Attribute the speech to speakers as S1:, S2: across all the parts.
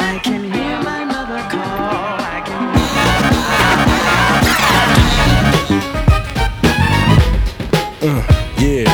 S1: I can hear my mother call. I can
S2: Yeah.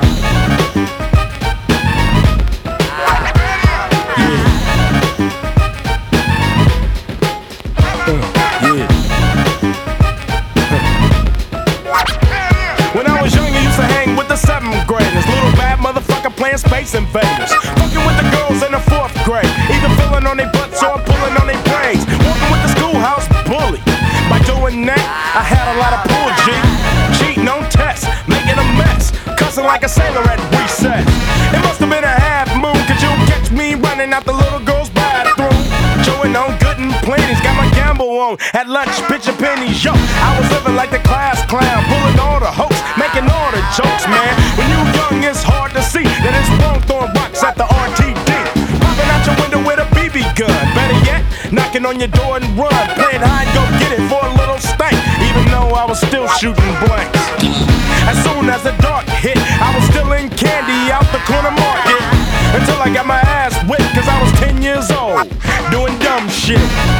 S2: When I was young, I used to hang with the 7th graders. Little bad motherfucker playing Space Invaders. Fucking with the girls in the 4th grade. Either filling on their butts or pulling on their braids. Walking with the schoolhouse bully. By doing that, I had a lot of pull, G. Cheating on tests, making a mess. Cussing like a sailor at recess. It must have been a half moon, cause you'll catch me running out the little girl's bathroom. Chewing on good and plenty's, got my gamble on. At lunch, pitching pennies, yo. I was living like the class clown, pulling all the hopes, making all the jokes, man. When you young, it's hard to see that it's wrong throwing rocks at the RTD. Popping out your window with a BB gun. Better yet, knocking on your door and run. Playing hide and go get it for a little stank, even though I was still shooting blanks. As soon as the dark hit, I was still in candy out the corner market. Until I got my ass whipped, cause I was 10 years old, doing dumb shit.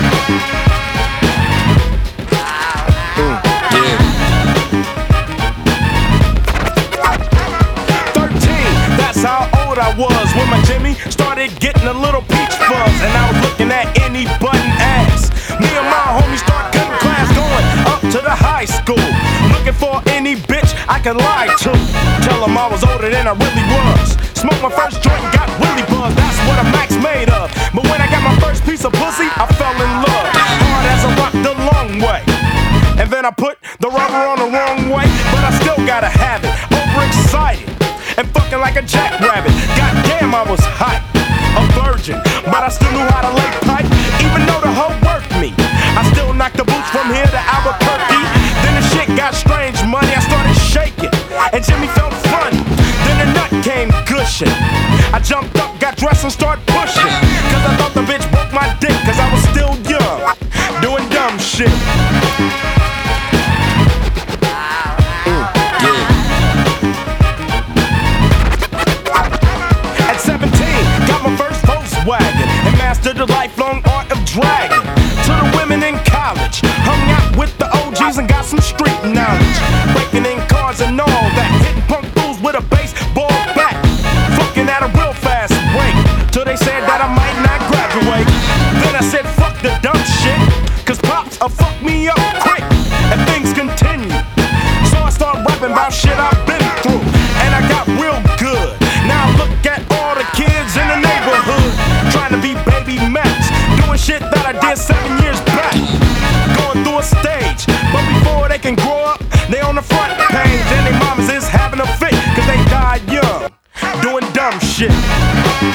S2: Yeah. 13, that's how old I was when my Jimmy started getting a little peach fuzz. And I was looking at any button ass. Me and my homies start cutting class, going up to the high school, looking for any bitch I could lie to. Tell them I was older than I really was. Smoked my first joint and got really buzzed. That's what a Mac's made of. But when I got my first piece of pussy, I fell in love. Hard as a rock the long way. And then I put the rubber on the wrong way. But I still gotta have it. Overexcited and fucking like a jackrabbit. Goddamn, I was hot, a virgin, but I still knew how to lay pipe. Even though the hoe worked me, I still knocked the boots from here to Albuquerque. Then the shit got strange, money, I started shaking, and Jimmy felt funny. Then the nut came gushing. I jumped up, got dressed and started pushing, cause I thought the bitch broke my dick, cause I was still young, doing dumb shit. At 17, got my first Volkswagen and mastered the lifelong art of dragging. To the women in college, hung out with the OGs and got some street knowledge. Breaking in cars and all that, hitting punk fools with a baseball bat. Fucking at a real fast rate, till they said that I might not graduate. Then I said fuck the dumb shit, cause pops fuck me up quick, and things continue. So I started rapping about shit I've been through, and I got real good. Now look at all the kids in the neighborhood, trying to be baby Max, doing shit that I did 7 years back. Going through a stage, but before they can grow up, they on the front page, and their mamas is having a fit, cause they died young, doing dumb shit.